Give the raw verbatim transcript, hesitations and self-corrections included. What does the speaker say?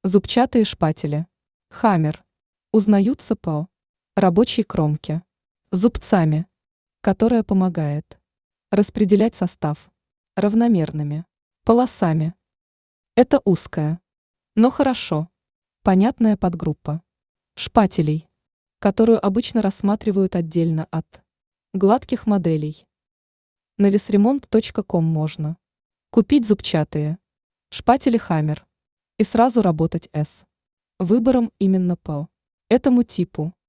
Зубчатые шпатели. Хаммер. Узнаются по рабочей кромке. Зубцами, которая помогает распределять состав равномерными полосами. Это узкая, но хорошо понятная подгруппа шпателей, которую обычно рассматривают отдельно от гладких моделей. На весремонт точка ком можно купить зубчатые шпатели Хаммер и сразу работать с выбором именно по этому типу